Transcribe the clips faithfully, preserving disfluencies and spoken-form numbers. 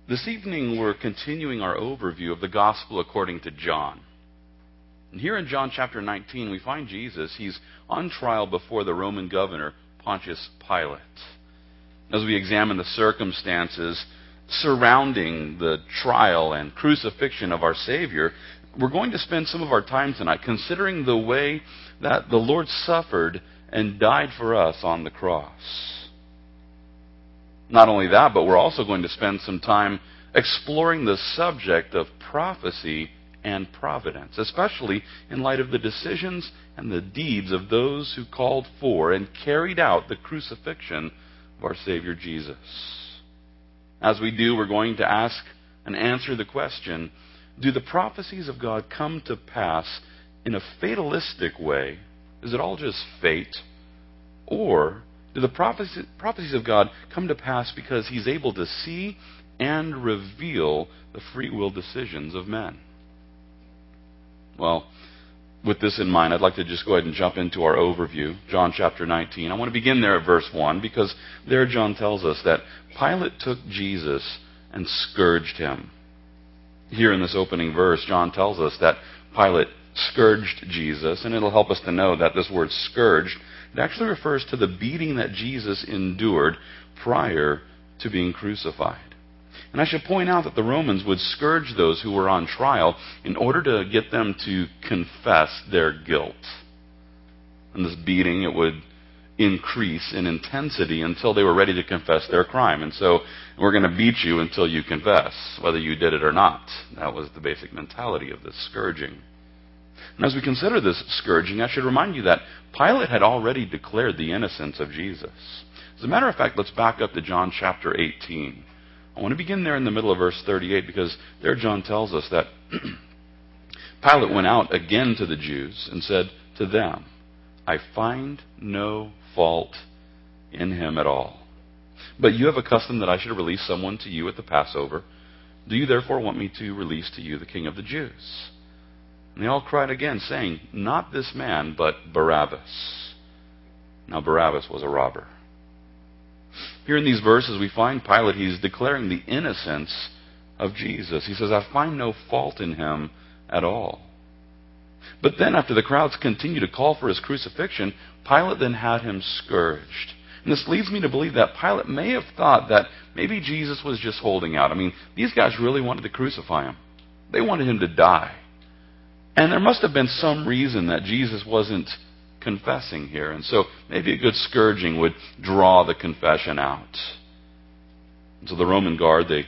This evening we're continuing our overview of the Gospel according to John. And here in John chapter nineteen we find Jesus. He's on trial before the Roman governor Pontius Pilate. As we examine the circumstances surrounding the trial and crucifixion of our Savior, we're going to spend some of our time tonight considering the way that the Lord suffered and died for us on the cross. Not only that, but we're also going to spend some time exploring the subject of prophecy and providence, especially in light of the decisions and the deeds of those who called for and carried out the crucifixion of our Savior Jesus. As we do, we're going to ask and answer the question, do the prophecies of God come to pass in a fatalistic way? Is it all just fate? Or do the prophecies, prophecies of God come to pass because He's able to see and reveal the free will decisions of men? Well, with this in mind, I'd like to just go ahead and jump into our overview, John chapter nineteen. I want to begin there at verse one, because there John tells us that Pilate took Jesus and scourged him. Here in this opening verse, John tells us that Pilate scourged Jesus, and it'll help us to know that this word scourged, it actually refers to the beating that Jesus endured prior to being crucified. And I should point out that the Romans would scourge those who were on trial in order to get them to confess their guilt. And this beating, it would increase in intensity until they were ready to confess their crime. And so, we're going to beat you until you confess, whether you did it or not. That was the basic mentality of this scourging. And as we consider this scourging, I should remind you that Pilate had already declared the innocence of Jesus. As a matter of fact, let's back up to John chapter eighteen. I want to begin there in the middle of verse thirty-eight, because there John tells us that Pilate went out again to the Jews and said to them, I find no fault in him at all. But you have a custom that I should release someone to you at the Passover. Do you therefore want me to release to you the King of the Jews? And they all cried again, saying, not this man, but Barabbas. Now Barabbas was a robber. Here in these verses we find Pilate, he's declaring the innocence of Jesus. He says, I find no fault in him at all. But then after the crowds continue to call for his crucifixion, Pilate then had him scourged. And this leads me to believe that Pilate may have thought that maybe Jesus was just holding out. I mean, these guys really wanted to crucify him. They wanted him to die. And there must have been some reason that Jesus wasn't confessing here. And so maybe a good scourging would draw the confession out. And so the Roman guard, they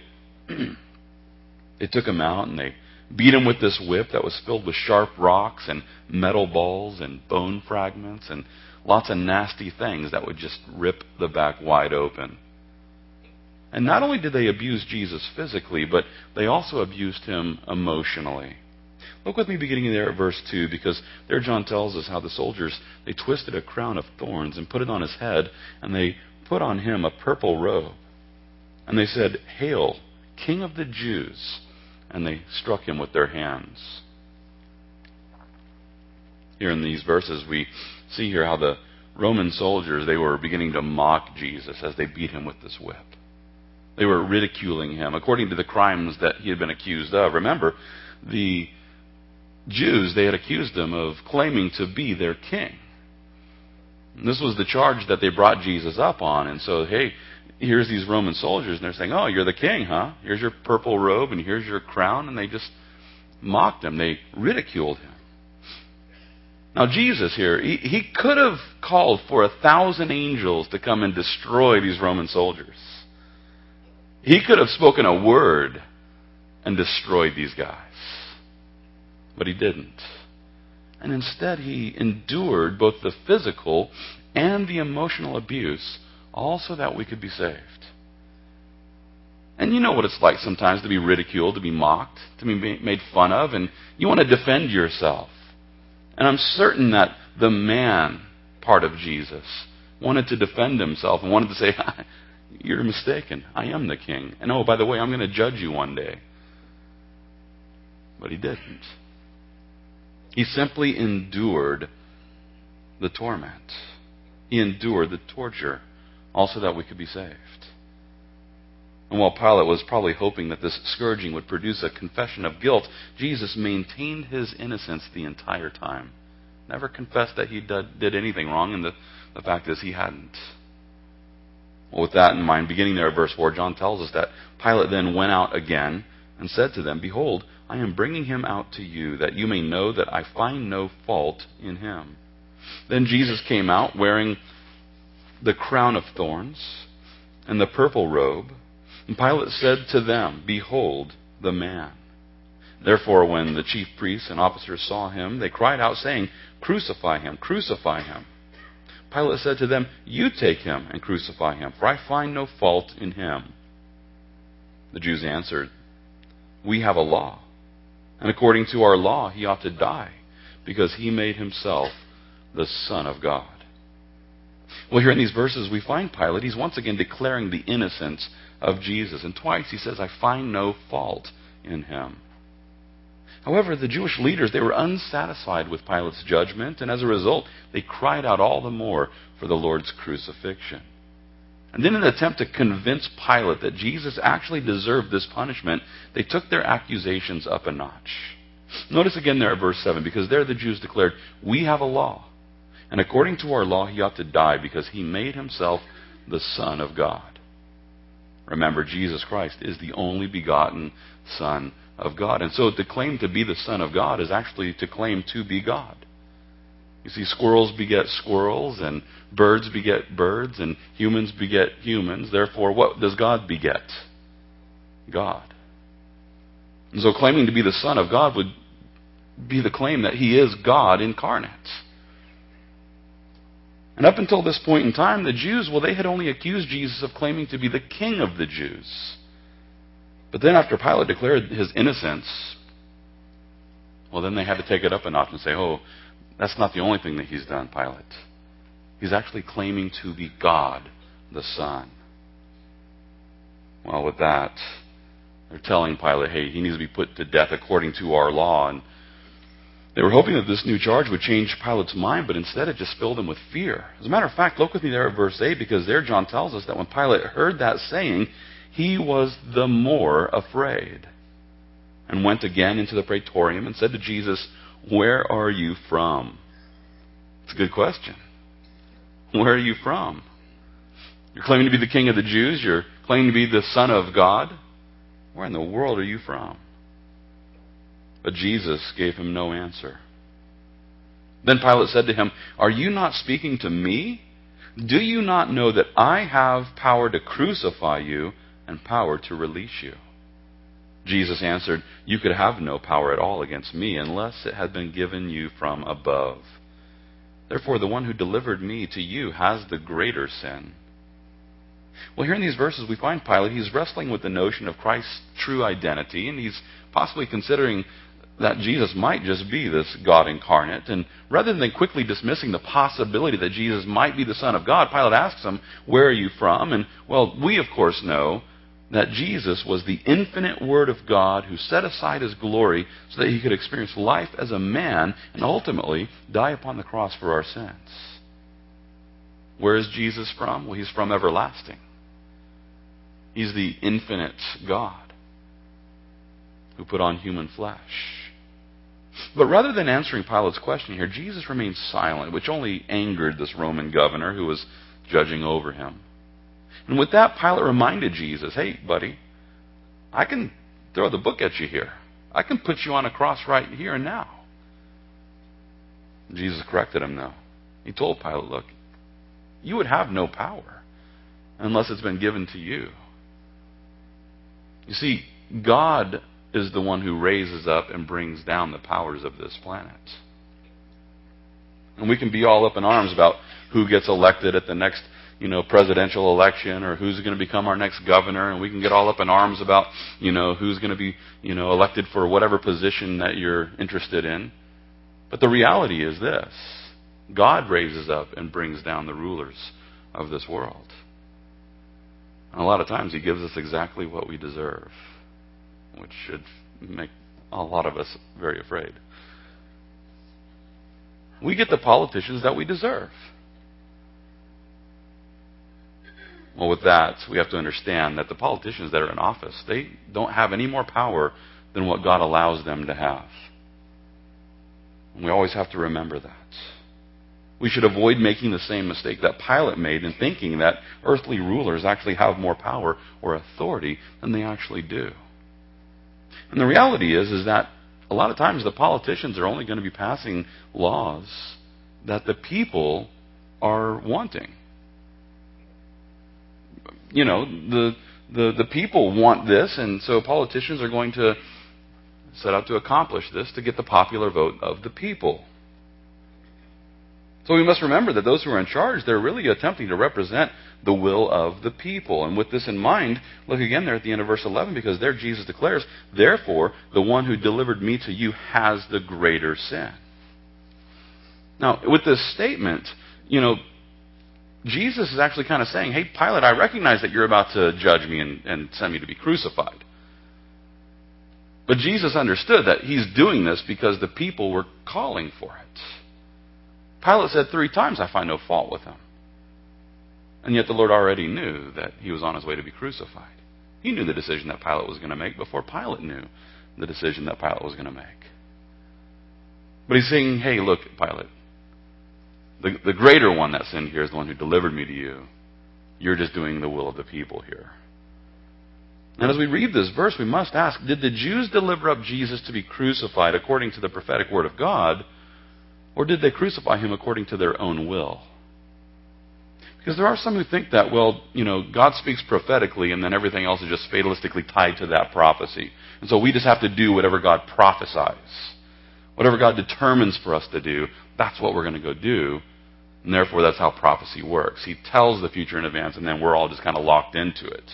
they took him out and they beat him with this whip that was filled with sharp rocks and metal balls and bone fragments and lots of nasty things that would just rip the back wide open. And not only did they abuse Jesus physically, but they also abused him emotionally. Look with me beginning there at verse two, because there John tells us how the soldiers, they twisted a crown of thorns and put it on his head, and they put on him a purple robe. And they said, Hail, King of the Jews! And they struck him with their hands. Here in these verses we see here how the Roman soldiers, they were beginning to mock Jesus as they beat him with this whip. They were ridiculing him according to the crimes that he had been accused of. Remember, the Jews, they had accused him of claiming to be their king. And this was the charge that they brought Jesus up on. And so, hey, here's these Roman soldiers, and they're saying, oh, you're the king, huh? Here's your purple robe, and here's your crown. And they just mocked him. They ridiculed him. Now, Jesus here, he, he could have called for a thousand angels to come and destroy these Roman soldiers. He could have spoken a word and destroyed these guys. But he didn't. And instead he endured both the physical and the emotional abuse, all so that we could be saved. And you know what it's like sometimes to be ridiculed, to be mocked, to be made fun of, and you want to defend yourself. And I'm certain that the man part of Jesus wanted to defend himself and wanted to say, you're mistaken. I am the king. And oh, by the way, I'm going to judge you one day. But he didn't. He simply endured the torment. He endured the torture, also that we could be saved. And while Pilate was probably hoping that this scourging would produce a confession of guilt, Jesus maintained his innocence the entire time. Never confessed that he did anything wrong, and the, the fact is he hadn't. Well, with that in mind, beginning there at verse four, John tells us that Pilate then went out again and said to them, "Behold, I am bringing him out to you, that you may know that I find no fault in him." Then Jesus came out wearing the crown of thorns and the purple robe. And Pilate said to them, "Behold the man." Therefore, when the chief priests and officers saw him, they cried out, saying, "Crucify him, crucify him." Pilate said to them, "You take him and crucify him, for I find no fault in him." The Jews answered, "We have a law, and according to our law he ought to die, because he made himself the Son of God." Well, here in these verses we find Pilate, he's once again declaring the innocence of Jesus. And twice he says, "I find no fault in him." However, the Jewish leaders, they were unsatisfied with Pilate's judgment, and as a result, they cried out all the more for the Lord's crucifixion. And then in an attempt to convince Pilate that Jesus actually deserved this punishment, they took their accusations up a notch. Notice again there at verse seven, because there the Jews declared, "We have a law, and according to our law he ought to die because he made himself the Son of God." Remember, Jesus Christ is the only begotten Son of God. And so to claim to be the Son of God is actually to claim to be God. You see, squirrels beget squirrels, and birds beget birds, and humans beget humans. Therefore, what does God beget? God. And so claiming to be the Son of God would be the claim that he is God incarnate. And up until this point in time, the Jews, well, they had only accused Jesus of claiming to be the King of the Jews. But then after Pilate declared his innocence, well, then they had to take it up a notch and say, "Oh, that's not the only thing that he's done, Pilate. He's actually claiming to be God, the Son." Well, with that, they're telling Pilate, hey, he needs to be put to death according to our law. And they were hoping that this new charge would change Pilate's mind, but instead it just filled him with fear. As a matter of fact, look with me there at verse eight, because there John tells us that when Pilate heard that saying, he was the more afraid, and went again into the praetorium and said to Jesus, "Where are you from?" It's a good question. Where are you from? You're claiming to be the King of the Jews. You're claiming to be the Son of God. Where in the world are you from? But Jesus gave him no answer. Then Pilate said to him, "Are you not speaking to me? Do you not know that I have power to crucify you and power to release you?" Jesus answered, "You could have no power at all against me unless it had been given you from above. Therefore, the one who delivered me to you has the greater sin." Well, here in these verses, we find Pilate, he's wrestling with the notion of Christ's true identity, and he's possibly considering that Jesus might just be this God incarnate. And rather than quickly dismissing the possibility that Jesus might be the Son of God, Pilate asks him, "Where are you from?" And, well, we, of course, know that Jesus was the infinite Word of God who set aside his glory so that he could experience life as a man and ultimately die upon the cross for our sins. Where is Jesus from? Well, he's from everlasting. He's the infinite God who put on human flesh. But rather than answering Pilate's question here, Jesus remained silent, which only angered this Roman governor who was judging over him. And with that, Pilate reminded Jesus, "Hey, buddy, I can throw the book at you here. I can put you on a cross right here and now." Jesus corrected him, though. He told Pilate, "Look, you would have no power unless it's been given to you." You see, God is the one who raises up and brings down the powers of this planet. And we can be all up in arms about who gets elected at the next, you know, presidential election, or who's going to become our next governor, and we can get all up in arms about, you know, who's going to be, you know, elected for whatever position that you're interested in. But the reality is this: God raises up and brings down the rulers of this world. And a lot of times he gives us exactly what we deserve, which should make a lot of us very afraid. We get the politicians that we deserve. Well, with that, we have to understand that the politicians that are in office, they don't have any more power than what God allows them to have. And we always have to remember that. We should avoid making the same mistake that Pilate made in thinking that earthly rulers actually have more power or authority than they actually do. And the reality is, is that a lot of times the politicians are only going to be passing laws that the people are wanting. You know, the, the, the people want this, and so politicians are going to set out to accomplish this to get the popular vote of the people. So we must remember that those who are in charge, they're really attempting to represent the will of the people. And with this in mind, look again there at the end of verse eleven, because there Jesus declares, "Therefore, the one who delivered me to you has the greater sin." Now, with this statement, you know, Jesus is actually kind of saying, "Hey, Pilate, I recognize that you're about to judge me and, and send me to be crucified." But Jesus understood that he's doing this because the people were calling for it. Pilate said three times, "I find no fault with him." And yet the Lord already knew that he was on his way to be crucified. He knew the decision that Pilate was going to make before Pilate knew the decision that Pilate was going to make. But he's saying, "Hey, look, Pilate, the, the greater one that sinned here is the one who delivered me to you. You're just doing the will of the people here." And as we read this verse, we must ask, did the Jews deliver up Jesus to be crucified according to the prophetic word of God, or did they crucify him according to their own will? Because there are some who think that, well, you know, God speaks prophetically and then everything else is just fatalistically tied to that prophecy. And so we just have to do whatever God prophesies. Whatever God determines for us to do, that's what we're going to go do. And therefore, that's how prophecy works. He tells the future in advance, and then we're all just kind of locked into it.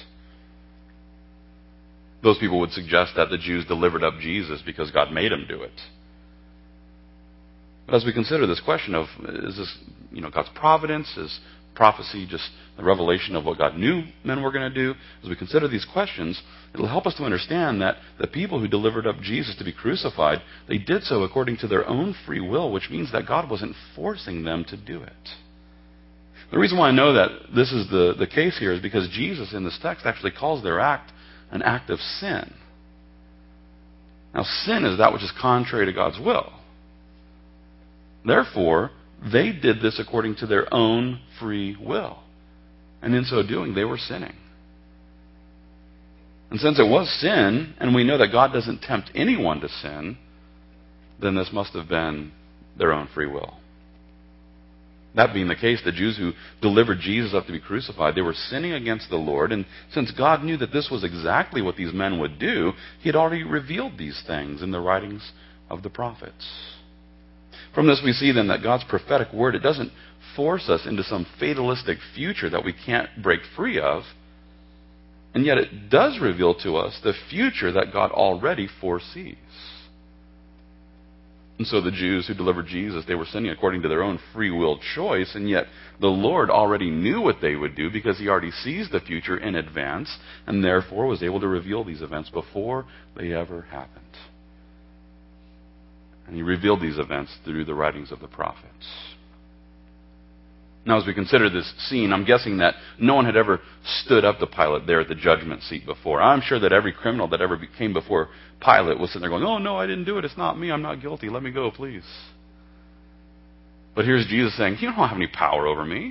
Those people would suggest that the Jews delivered up Jesus because God made them do it. But as we consider this question of, is this, you know, God's providence? Is prophecy just the revelation of what God knew men were going to do? As we consider these questions, it'll help us to understand that the people who delivered up Jesus to be crucified, they did so according to their own free will, which means that God wasn't forcing them to do it. The reason why I know that this is the, the case here is because Jesus in this text actually calls their act an act of sin. Now, sin is that which is contrary to God's will. Therefore, they did this according to their own free will. And in so doing, they were sinning. And since it was sin, and we know that God doesn't tempt anyone to sin, then this must have been their own free will. That being the case, the Jews who delivered Jesus up to be crucified, they were sinning against the Lord. And since God knew that this was exactly what these men would do, he had already revealed these things in the writings of the prophets. From this we see then that God's prophetic word, it doesn't force us into some fatalistic future that we can't break free of. And yet it does reveal to us the future that God already foresees. And so the Jews who delivered Jesus, they were sinning according to their own free will choice, and yet the Lord already knew what they would do because he already sees the future in advance, and therefore was able to reveal these events before they ever happened. And he revealed these events through the writings of the prophets. Now, as we consider this scene, I'm guessing that no one had ever stood up to Pilate there at the judgment seat before. I'm sure that every criminal that ever came before Pilate was sitting there going, "Oh, no, I didn't do it. It's not me. I'm not guilty. Let me go, please." But here's Jesus saying, "You don't have any power over me.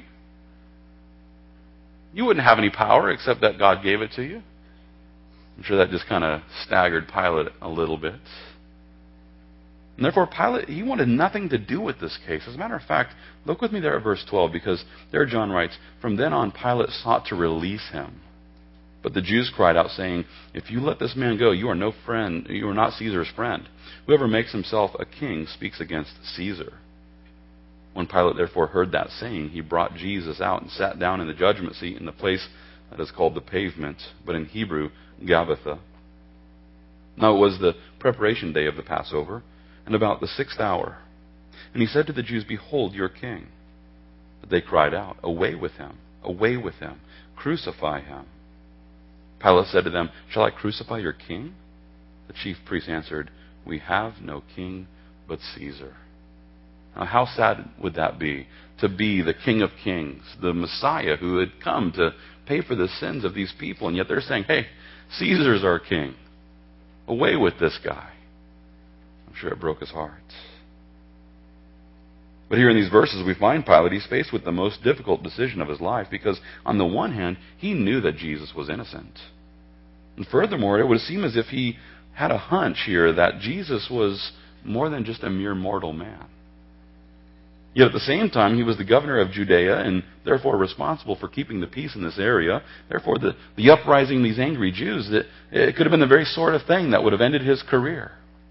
You wouldn't have any power except that God gave it to you." I'm sure that just kind of staggered Pilate a little bit. And therefore, Pilate, he wanted nothing to do with this case. As a matter of fact, look with me there at verse twelve, because there John writes, "From then on, Pilate sought to release him. But the Jews cried out, saying, 'If you let this man go, you are no friend, you are not Caesar's friend. Whoever makes himself a king speaks against Caesar.' When Pilate therefore heard that saying, he brought Jesus out and sat down in the judgment seat in the place that is called the Pavement, but in Hebrew, Gabbatha. Now it was the preparation day of the Passover, and about the sixth hour. And he said to the Jews, 'Behold your king.' But they cried out, 'Away with him! Away with him! Crucify him!' Pilate said to them, 'Shall I crucify your king?' The chief priests answered, 'We have no king but Caesar.'" Now, how sad would that be? To be the King of Kings, the Messiah who had come to pay for the sins of these people, and yet they're saying, hey, Caesar's our king. Away with this guy. I'm sure it broke his heart. But here in these verses we find Pilate, he's faced with the most difficult decision of his life, because on the one hand, he knew that Jesus was innocent. And furthermore, it would seem as if he had a hunch here that Jesus was more than just a mere mortal man. Yet at the same time, he was the governor of Judea and therefore responsible for keeping the peace in this area. Therefore, the, the uprising of these angry Jews, that it could have been the very sort of thing that would have ended his career.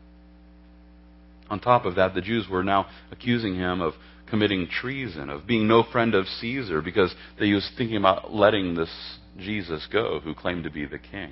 On top of that, the Jews were now accusing him of committing treason, of being no friend of Caesar, because they was thinking about letting this Jesus go, who claimed to be the king.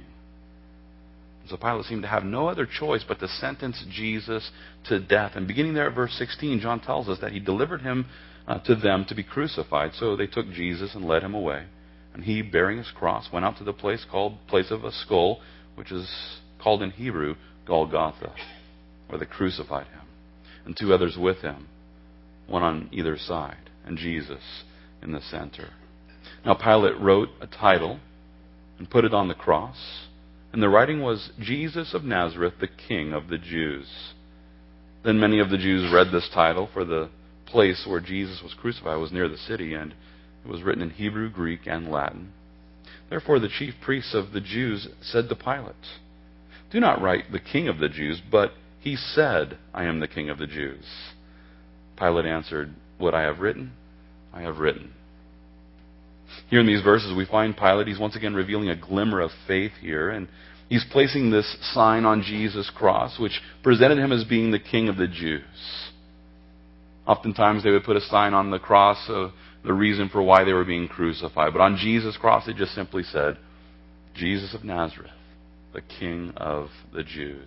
So Pilate seemed to have no other choice but to sentence Jesus to death. And beginning there at verse sixteen, John tells us that he delivered him uh, to them to be crucified. So they took Jesus and led him away. And he, bearing his cross, went out to the place called Place of a Skull, which is called in Hebrew Golgotha, where they crucified him. And two others with him, one on either side, and Jesus in the center. Now Pilate wrote a title and put it on the cross. And the writing was, Jesus of Nazareth, the King of the Jews. Then many of the Jews read this title, for the place where Jesus was crucified was near the city, and it was written in Hebrew, Greek, and Latin. Therefore the chief priests of the Jews said to Pilate, do not write the King of the Jews, but he said, I am the King of the Jews. Pilate answered, what I have written, I have written. Here in these verses we find Pilate, he's once again revealing a glimmer of faith here, and he's placing this sign on Jesus' cross, which presented him as being the King of the Jews. Oftentimes they would put a sign on the cross of the reason for why they were being crucified, but on Jesus' cross it just simply said, Jesus of Nazareth, the King of the Jews.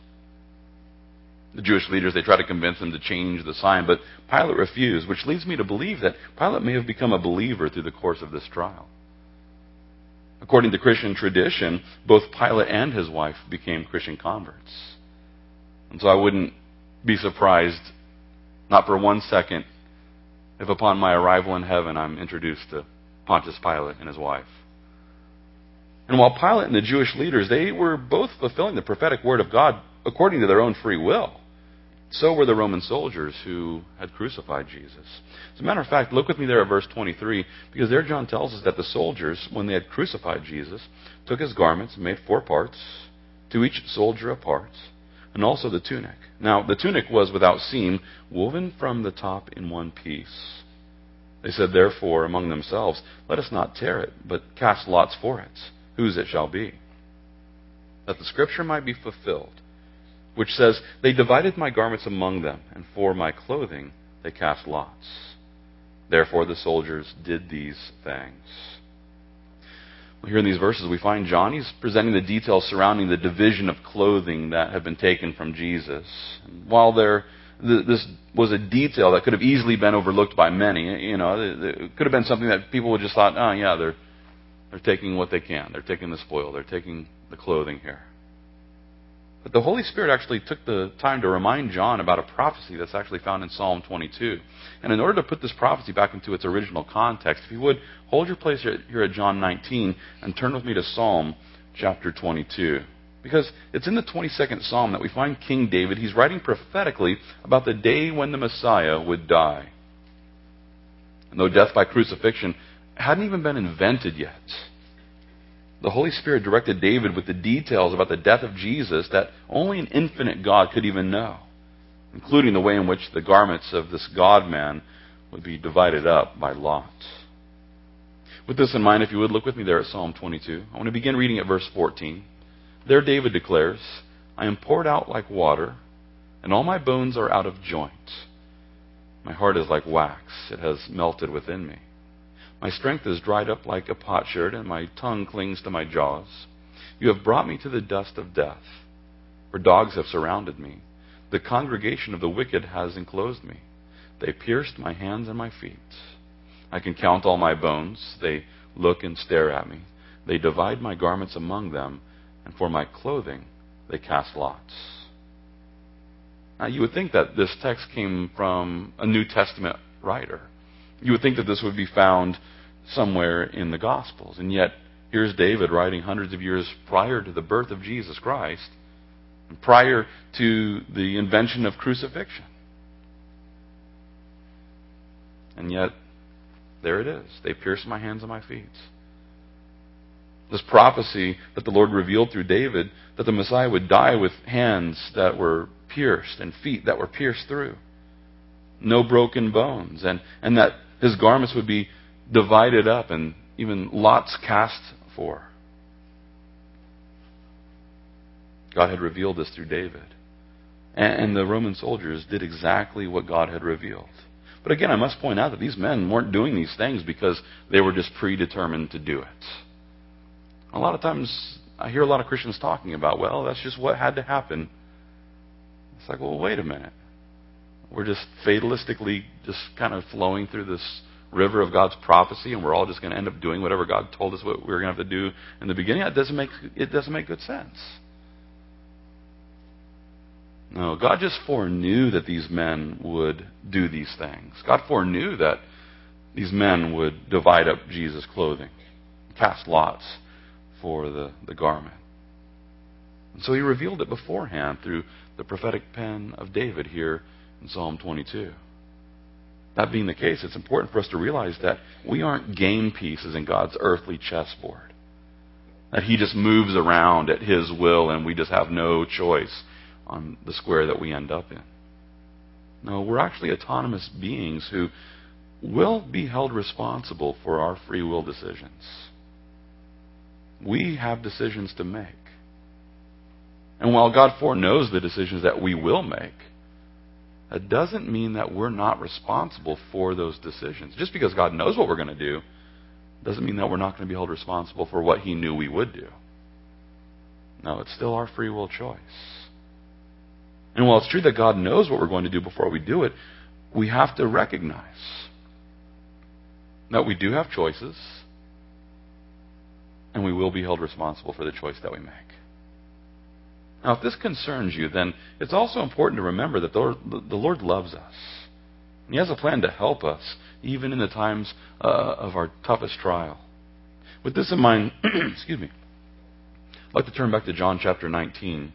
The Jewish leaders, they tried to convince him to change the sign, but Pilate refused, which leads me to believe that Pilate may have become a believer through the course of this trial. According to Christian tradition, both Pilate and his wife became Christian converts. And so I wouldn't be surprised, not for one second, if upon my arrival in heaven I'm introduced to Pontius Pilate and his wife. And while Pilate and the Jewish leaders, they were both fulfilling the prophetic word of God according to their own free will, so were the Roman soldiers who had crucified Jesus. As a matter of fact, look with me there at verse twenty-three, because there John tells us that the soldiers, when they had crucified Jesus, took his garments and made four parts, to each soldier a part, and also the tunic. Now, the tunic was without seam, woven from the top in one piece. They said, therefore, among themselves, let us not tear it, but cast lots for it, whose it shall be, that the scripture might be fulfilled, which says, they divided my garments among them, and for my clothing they cast lots. Therefore the soldiers did these things. Well, here in these verses we find John, he's presenting the details surrounding the division of clothing that had been taken from Jesus. And while there, this was a detail that could have easily been overlooked by many, you know, it could have been something that people would just thought, oh yeah, they're, they're taking what they can. They're taking the spoil. They're taking the clothing here. But the Holy Spirit actually took the time to remind John about a prophecy that's actually found in Psalm twenty-two. And in order to put this prophecy back into its original context, if you would, hold your place here at John nineteen and turn with me to Psalm chapter twenty-two. Because it's in the twenty-second Psalm that we find King David, he's writing prophetically about the day when the Messiah would die. And though death by crucifixion hadn't even been invented yet, the Holy Spirit directed David with the details about the death of Jesus that only an infinite God could even know, including the way in which the garments of this God-man would be divided up by lot. With this in mind, if you would, look with me there at Psalm twenty-two. I want to begin reading at verse fourteen. There David declares, I am poured out like water, and all my bones are out of joint. My heart is like wax, it has melted within me. My strength is dried up like a potsherd, and my tongue clings to my jaws. You have brought me to the dust of death, for dogs have surrounded me. The congregation of the wicked has enclosed me. They pierced my hands and my feet. I can count all my bones. They look and stare at me. They divide my garments among them, and for my clothing they cast lots. Now, you would think that this text came from a New Testament writer. You would think that this would be found somewhere in the Gospels. And yet, here's David writing hundreds of years prior to the birth of Jesus Christ, prior to the invention of crucifixion. And yet, there it is. They pierced my hands and my feet. This prophecy that the Lord revealed through David, that the Messiah would die with hands that were pierced and feet that were pierced through. No broken bones. And, and that his garments would be divided up and even lots cast for. God had revealed this through David. And, and the Roman soldiers did exactly what God had revealed. But again, I must point out that these men weren't doing these things because they were just predetermined to do it. A lot of times, I hear a lot of Christians talking about, well, that's just what had to happen. It's like, well, wait a minute. We're just fatalistically just kind of flowing through this river of God's prophecy, and we're all just going to end up doing whatever God told us what we were going to have to do in the beginning. It doesn't make it doesn't make good sense. No, God just foreknew that these men would do these things. God foreknew that these men would divide up Jesus' clothing, cast lots for the, the garment. And so he revealed it beforehand through the prophetic pen of David here in Psalm twenty-two. That being the case, it's important for us to realize that we aren't game pieces in God's earthly chessboard. That he just moves around at his will and we just have no choice on the square that we end up in. No, we're actually autonomous beings who will be held responsible for our free will decisions. We have decisions to make. And while God foreknows the decisions that we will make, that doesn't mean that we're not responsible for those decisions. Just because God knows what we're going to do doesn't mean that we're not going to be held responsible for what he knew we would do. No, it's still our free will choice. And while it's true that God knows what we're going to do before we do it, we have to recognize that we do have choices, and we will be held responsible for the choice that we make. Now, if this concerns you, then it's also important to remember that the Lord, the Lord loves us. He has a plan to help us, even in the times uh, of our toughest trial. With this in mind, excuse me, I'd like to turn back to John chapter nineteen.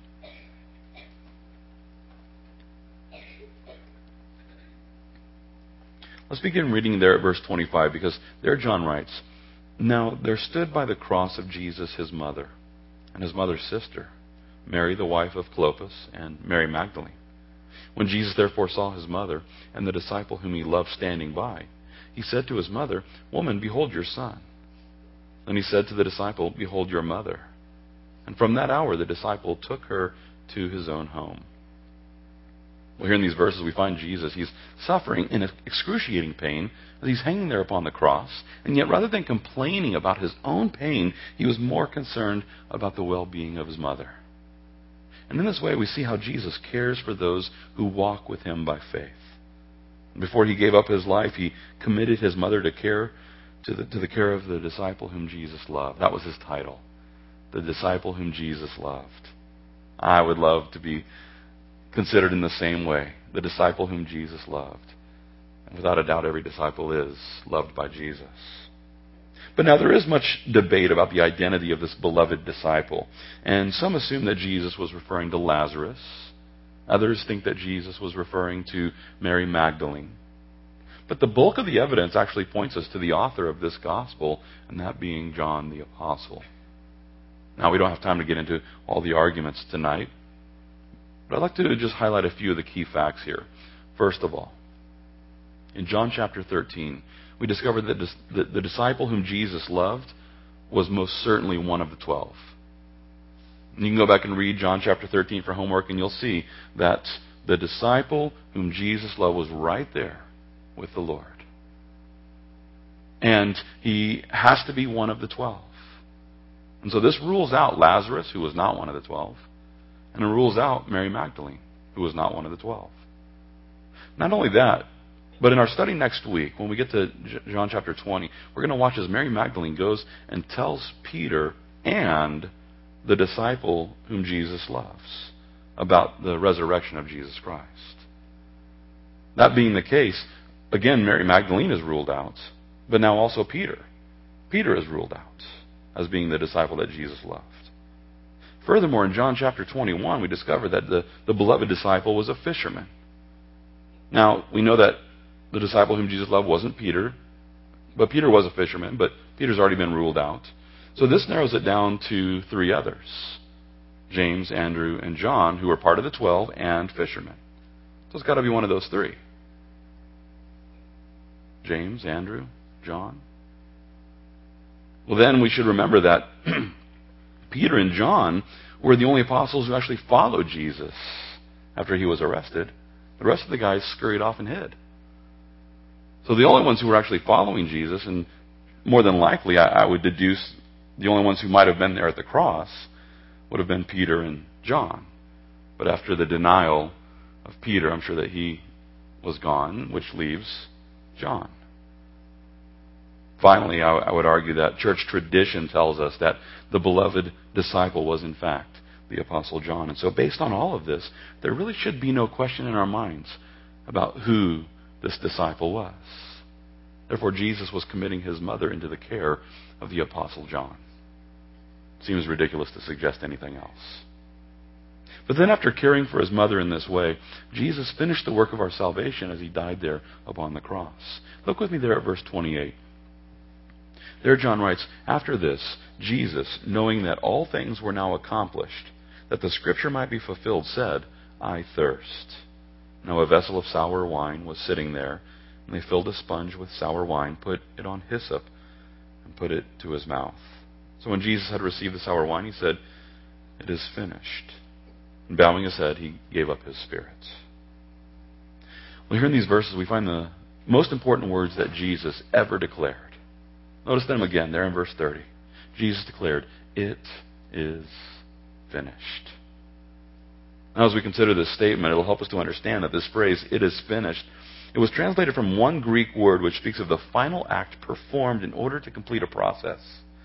Let's begin reading there at verse twenty-five, because there John writes, "Now there stood by the cross of Jesus his mother, and his mother's sister, Mary the wife of Clopas, and Mary Magdalene. When Jesus therefore saw his mother, and the disciple whom he loved standing by, he said to his mother, 'Woman, behold your son.' Then he said to the disciple, 'Behold your mother.' And from that hour the disciple took her to his own home." Well, here in these verses we find Jesus. He's suffering in excruciating pain as he's hanging there upon the cross. And yet rather than complaining about his own pain, he was more concerned about the well-being of his mother. And in this way we see how Jesus cares for those who walk with him by faith. Before he gave up his life, he committed his mother to care to the, to the care of the disciple whom Jesus loved. That was his title. The disciple whom Jesus loved. I would love to be considered in the same way, the disciple whom Jesus loved. And without a doubt, every disciple is loved by Jesus. But now there is much debate about the identity of this beloved disciple. And some assume that Jesus was referring to Lazarus. Others think that Jesus was referring to Mary Magdalene. But the bulk of the evidence actually points us to the author of this gospel, and that being John the Apostle. Now, we don't have time to get into all the arguments tonight, but I'd like to just highlight a few of the key facts here. First of all, in John chapter thirteen, we discover that the disciple whom Jesus loved was most certainly one of the twelve. And you can go back and read John chapter thirteen for homework, and you'll see that the disciple whom Jesus loved was right there with the Lord. And he has to be one of the twelve. And so this rules out Lazarus, who was not one of the twelve. And it rules out Mary Magdalene, who was not one of the twelve. Not only that, but in our study next week, when we get to John chapter twenty, we're going to watch as Mary Magdalene goes and tells Peter and the disciple whom Jesus loves about the resurrection of Jesus Christ. That being the case, again, Mary Magdalene is ruled out, but now also Peter. Peter is ruled out as being the disciple that Jesus loved. Furthermore, in John chapter twenty-one, we discover that the, the beloved disciple was a fisherman. Now, we know that the disciple whom Jesus loved wasn't Peter, but Peter was a fisherman, but Peter's already been ruled out. So this narrows it down to three others: James, Andrew, and John, who were part of the twelve and fishermen. So it's got to be one of those three. James, Andrew, John. Well, then we should remember that Peter and John were the only apostles who actually followed Jesus after he was arrested. The rest of the guys scurried off and hid. So the only ones who were actually following Jesus, and more than likely I, I would deduce the only ones who might have been there at the cross, would have been Peter and John. But after the denial of Peter, I'm sure that he was gone, which leaves John. Finally, I, I would argue that church tradition tells us that the beloved disciple was in fact the Apostle John. And so based on all of this, there really should be no question in our minds about who this disciple was. Therefore, Jesus was committing his mother into the care of the Apostle John. Seems ridiculous to suggest anything else. But then after caring for his mother in this way, Jesus finished the work of our salvation as he died there upon the cross. Look with me there at verse twenty-eight. There John writes, "After this, Jesus, knowing that all things were now accomplished, that the scripture might be fulfilled, said, 'I thirst.' Now a vessel of sour wine was sitting there, and they filled a sponge with sour wine, put it on hyssop, and put it to his mouth. So when Jesus had received the sour wine, he said, 'It is finished.' And bowing his head, he gave up his spirit." Well, here in these verses, we find the most important words that Jesus ever declared. Notice them again, there in verse thirty. Jesus declared, "It is finished." Now, as we consider this statement, it will help us to understand that this phrase, "it is finished," it was translated from one Greek word which speaks of the final act performed in order to complete a process.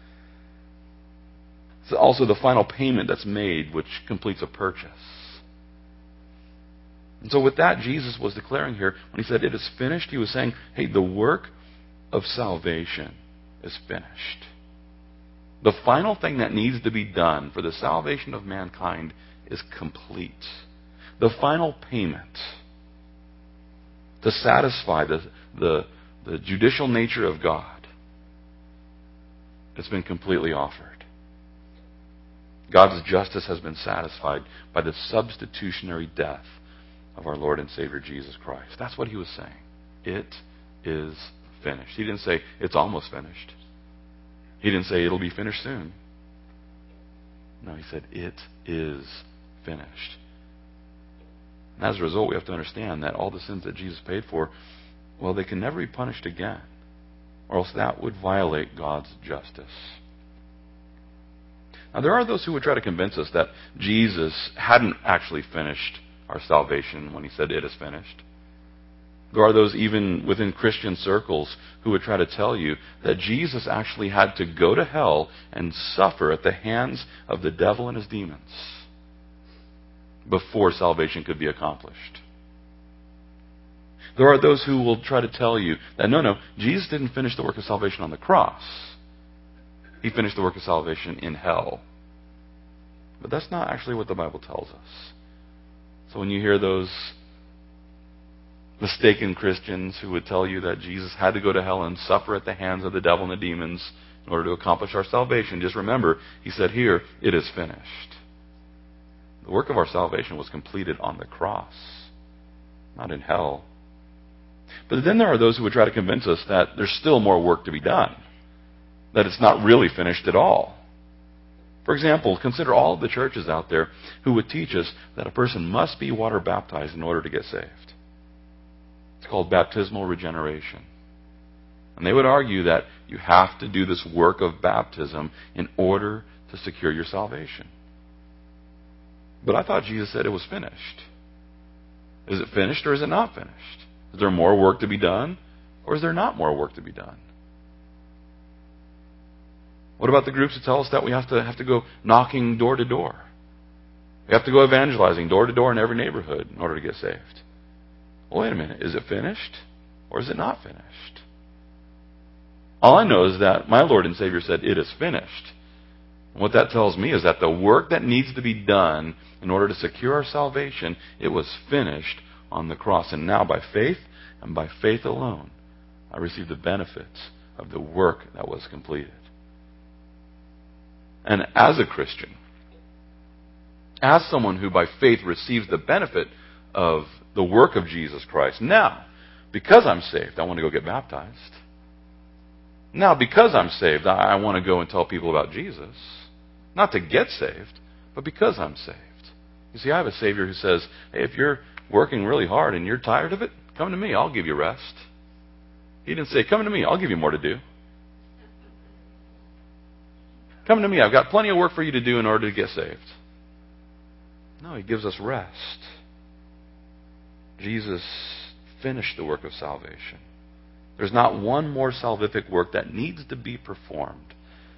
It's also the final payment that's made which completes a purchase. And so with that, Jesus was declaring here, when he said, "It is finished," he was saying, hey, the work of salvation is finished. The final thing that needs to be done for the salvation of mankind is complete. The final payment to satisfy the, the, the judicial nature of God has been completely offered. God's justice has been satisfied by the substitutionary death of our Lord and Savior Jesus Christ. That's what he was saying. It is finished. He didn't say it's almost finished. He didn't say it'll be finished soon. No, he said it is finished. And as a result, we have to understand that all the sins that Jesus paid for, well, they can never be punished again, or else that would violate God's justice. Now, there are those who would try to convince us that Jesus hadn't actually finished our salvation when he said it is finished. There are those even within Christian circles who would try to tell you that Jesus actually had to go to hell and suffer at the hands of the devil and his demons before salvation could be accomplished. There are those who will try to tell you that no, no, Jesus didn't finish the work of salvation on the cross. He finished the work of salvation in hell. But that's not actually what the Bible tells us. So when you hear those mistaken Christians who would tell you that Jesus had to go to hell and suffer at the hands of the devil and the demons in order to accomplish our salvation, just remember, he said here, it is finished. The work of our salvation was completed on the cross, not in hell. But then there are those who would try to convince us that there's still more work to be done, that it's not really finished at all. For example, consider all of the churches out there who would teach us that a person must be water baptized in order to get saved. It's called baptismal regeneration. And they would argue that you have to do this work of baptism in order to secure your salvation. But I thought Jesus said it was finished. Is it finished or is it not finished? Is there more work to be done or is there not more work to be done? What about the groups that tell us that we have to have to go knocking door to door? We have to go evangelizing door to door in every neighborhood in order to get saved. Well, wait a minute. Is it finished or is it not finished? All I know is that my Lord and Savior said, it is finished. And what that tells me is that the work that needs to be done in order to secure our salvation, it was finished on the cross. And now by faith and by faith alone, I receive the benefits of the work that was completed. And as a Christian, as someone who by faith receives the benefit of the work of Jesus Christ, now, because I'm saved, I want to go get baptized. Now, because I'm saved, I want to go and tell people about Jesus. Not to get saved, but because I'm saved. You see, I have a Savior who says, hey, if you're working really hard and you're tired of it, come to me, I'll give you rest. He didn't say, come to me, I'll give you more to do. Come to me, I've got plenty of work for you to do in order to get saved. No, He gives us rest. Jesus finished the work of salvation. There's not one more salvific work that needs to be performed.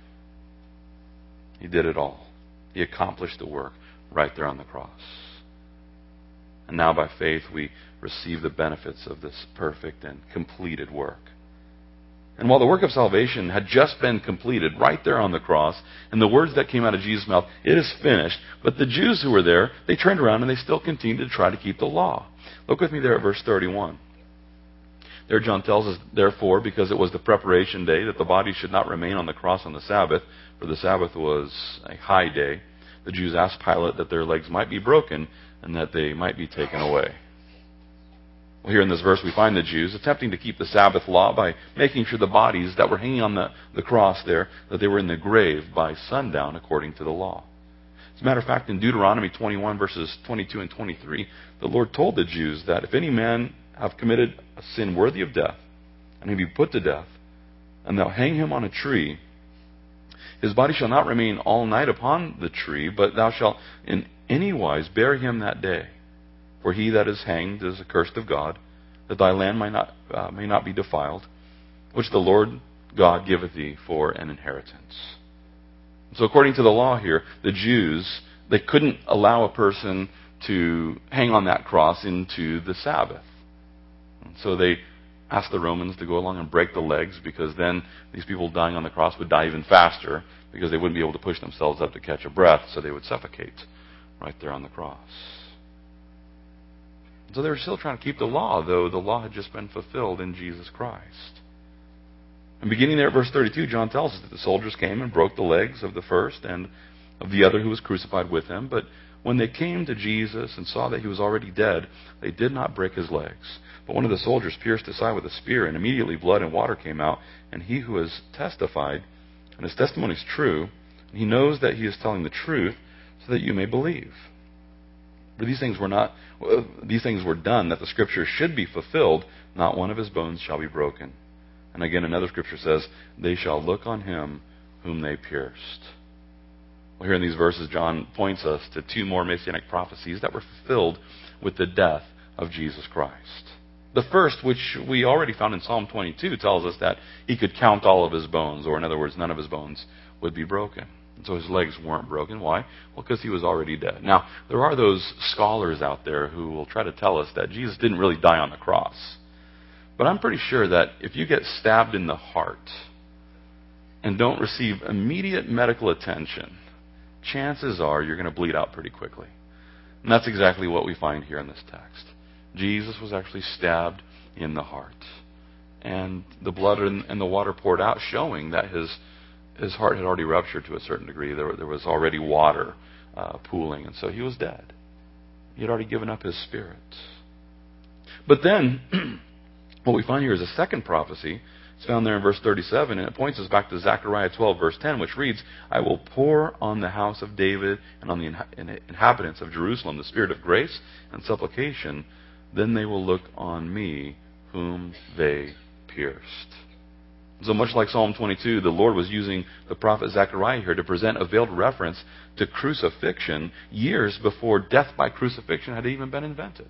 He did it all. He accomplished the work right there on the cross. And now by faith we receive the benefits of this perfect and completed work. And while the work of salvation had just been completed right there on the cross, and the words that came out of Jesus' mouth, it is finished, but the Jews who were there, they turned around and they still continued to try to keep the law. Look with me there at verse thirty-one. There John tells us, therefore, because it was the preparation day, that the body should not remain on the cross on the Sabbath, for the Sabbath was a high day, the Jews asked Pilate that their legs might be broken and that they might be taken away. Well, here in this verse we find the Jews attempting to keep the Sabbath law by making sure the bodies that were hanging on the, the cross there, that they were in the grave by sundown according to the law. As a matter of fact, in Deuteronomy twenty-one, verses twenty-two and twenty-three, the Lord told the Jews that if any man have committed a sin worthy of death, and he be put to death, and thou hang him on a tree, his body shall not remain all night upon the tree, but thou shalt in any wise bury him that day. For he that is hanged is accursed of God, that thy land may not, uh, may not be defiled, which the Lord God giveth thee for an inheritance. So according to the law here, the Jews, they couldn't allow a person to hang on that cross into the Sabbath. So they asked the Romans to go along and break the legs, because then these people dying on the cross would die even faster, because they wouldn't be able to push themselves up to catch a breath, so they would suffocate right there on the cross. So they were still trying to keep the law, though the law had just been fulfilled in Jesus Christ. And beginning there at verse thirty-two, John tells us that the soldiers came and broke the legs of the first and of the other who was crucified with him. But when they came to Jesus and saw that he was already dead, they did not break his legs. But one of the soldiers pierced his side with a spear, and immediately blood and water came out. And he who has testified, and his testimony is true, and he knows that he is telling the truth, so that you may believe. For these things were not, these things were done that the scripture should be fulfilled. Not one of his bones shall be broken. And again, another scripture says, they shall look on him whom they pierced. Well, here in these verses, John points us to two more messianic prophecies that were fulfilled with the death of Jesus Christ. The first, which we already found in Psalm twenty-two, tells us that he could count all of his bones, or in other words, none of his bones would be broken. And so his legs weren't broken. Why? Well, because he was already dead. Now, there are those scholars out there who will try to tell us that Jesus didn't really die on the cross. But I'm pretty sure that if you get stabbed in the heart and don't receive immediate medical attention, chances are you're going to bleed out pretty quickly. And that's exactly what we find here in this text. Jesus was actually stabbed in the heart. And the blood and the water poured out, showing that his his heart had already ruptured to a certain degree. There, there was already water uh, pooling, and so he was dead. He had already given up his spirit. But then, what we find here is a second prophecy. It's found there in verse thirty-seven, and it points us back to Zechariah twelve, verse ten, which reads, I will pour on the house of David and on the inhabitants of Jerusalem the spirit of grace and supplication. Then they will look on me whom they pierced. So much like Psalm twenty-two, the Lord was using the prophet Zechariah here to present a veiled reference to crucifixion years before death by crucifixion had even been invented.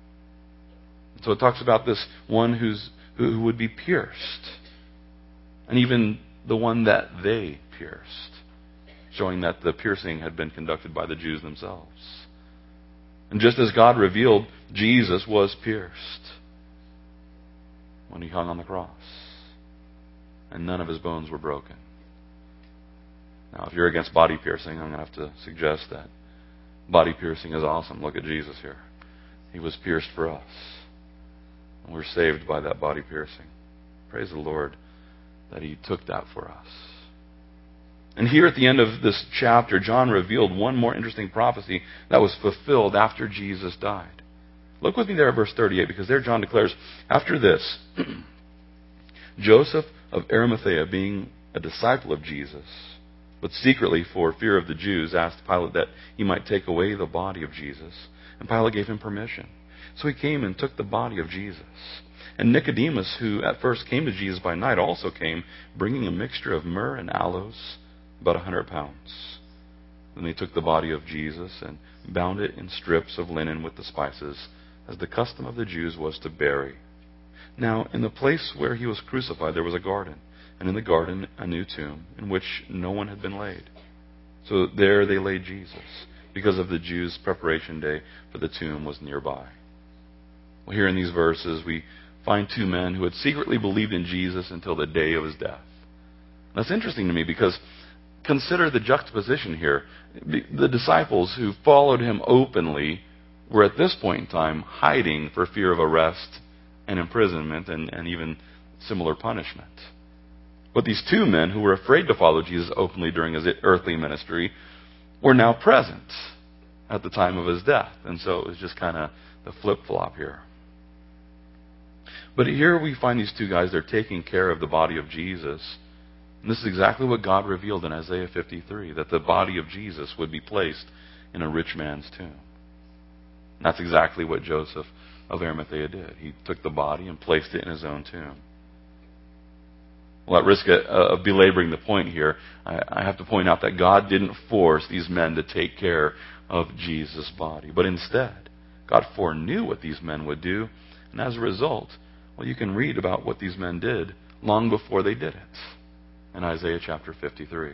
So it talks about this one who's who would be pierced, and even the one that they pierced, showing that the piercing had been conducted by the Jews themselves. And just as God revealed, Jesus was pierced when he hung on the cross, and none of his bones were broken. Now, if you're against body piercing, I'm going to have to suggest that body piercing is awesome. Look at Jesus here. He was pierced for us, and we're saved by that body piercing. Praise the Lord that he took that for us. And here at the end of this chapter, John revealed one more interesting prophecy that was fulfilled after Jesus died. Look with me there at verse thirty-eight, because there John declares, after this, Joseph of Arimathea, being a disciple of Jesus, but secretly for fear of the Jews, asked Pilate that he might take away the body of Jesus. And Pilate gave him permission. So he came and took the body of Jesus. And Nicodemus, who at first came to Jesus by night, also came, bringing a mixture of myrrh and aloes, about a hundred pounds. Then they took the body of Jesus and bound it in strips of linen with the spices, as the custom of the Jews was to bury. Now, in the place where he was crucified, there was a garden, and in the garden a new tomb, in which no one had been laid. So there they laid Jesus, because of the Jews' preparation day, for the tomb was nearby. Well, here in these verses, we find two men who had secretly believed in Jesus until the day of his death. That's interesting to me, because consider the juxtaposition here. The disciples who followed him openly were at this point in time hiding for fear of arrest and imprisonment and, and even similar punishment. But these two men who were afraid to follow Jesus openly during his earthly ministry were now present at the time of his death. And so it was just kind of the flip-flop here. But here we find these two guys, they're taking care of the body of Jesus. And this is exactly what God revealed in Isaiah fifty-three, that the body of Jesus would be placed in a rich man's tomb. And that's exactly what Joseph of Arimathea did. He took the body and placed it in his own tomb. Well, at risk of belaboring the point here, I have to point out that God didn't force these men to take care of Jesus' body. But instead, God foreknew what these men would do. And as a result, well, you can read about what these men did long before they did it in Isaiah chapter fifty-three.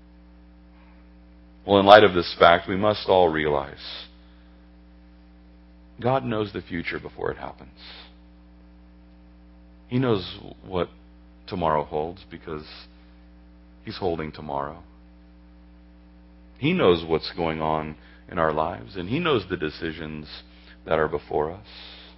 Well, in light of this fact, we must all realize God knows the future before it happens. He knows what tomorrow holds because He's holding tomorrow. He knows what's going on in our lives, and He knows the decisions that are before us.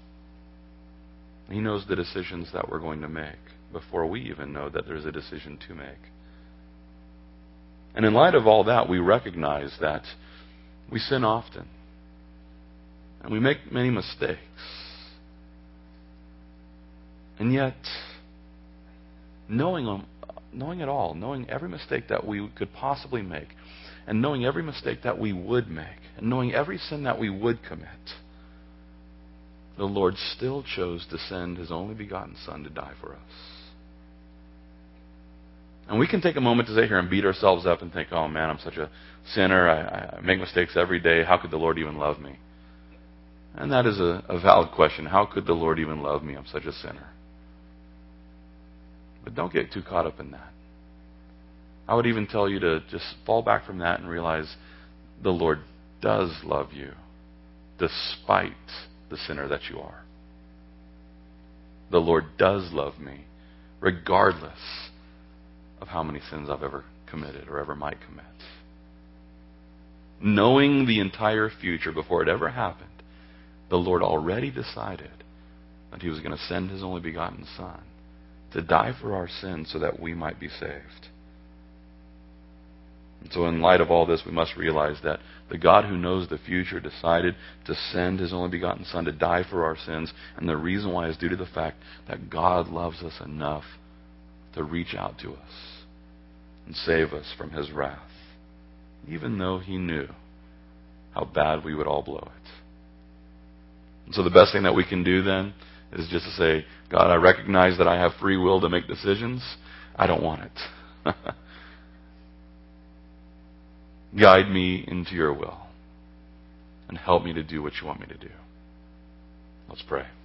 He knows the decisions that we're going to make before we even know that there's a decision to make. And in light of all that, we recognize that we sin often. And we make many mistakes. And yet, knowing them, knowing it all, knowing every mistake that we could possibly make, and knowing every mistake that we would make, and knowing every sin that we would commit, the Lord still chose to send His only begotten Son to die for us. And we can take a moment to sit here and beat ourselves up and think, oh man, I'm such a sinner. I, I make mistakes every day. How could the Lord even love me? And that is a, a valid question. How could the Lord even love me? I'm such a sinner. But don't get too caught up in that. I would even tell you to just fall back from that and realize the Lord does love you despite the sinner that you are. The Lord does love me regardless of how many sins I've ever committed or ever might commit. Knowing the entire future before it ever happened, the Lord already decided that He was going to send His only begotten Son to die for our sins so that we might be saved. And so in light of all this, we must realize that the God who knows the future decided to send His only begotten Son to die for our sins. And the reason why is due to the fact that God loves us enough to reach out to us and save us from His wrath, even though He knew how bad we would all blow it. And so the best thing that we can do then is just to say, God, I recognize that I have free will to make decisions. I don't want it. Guide me into your will and help me to do what you want me to do. Let's pray.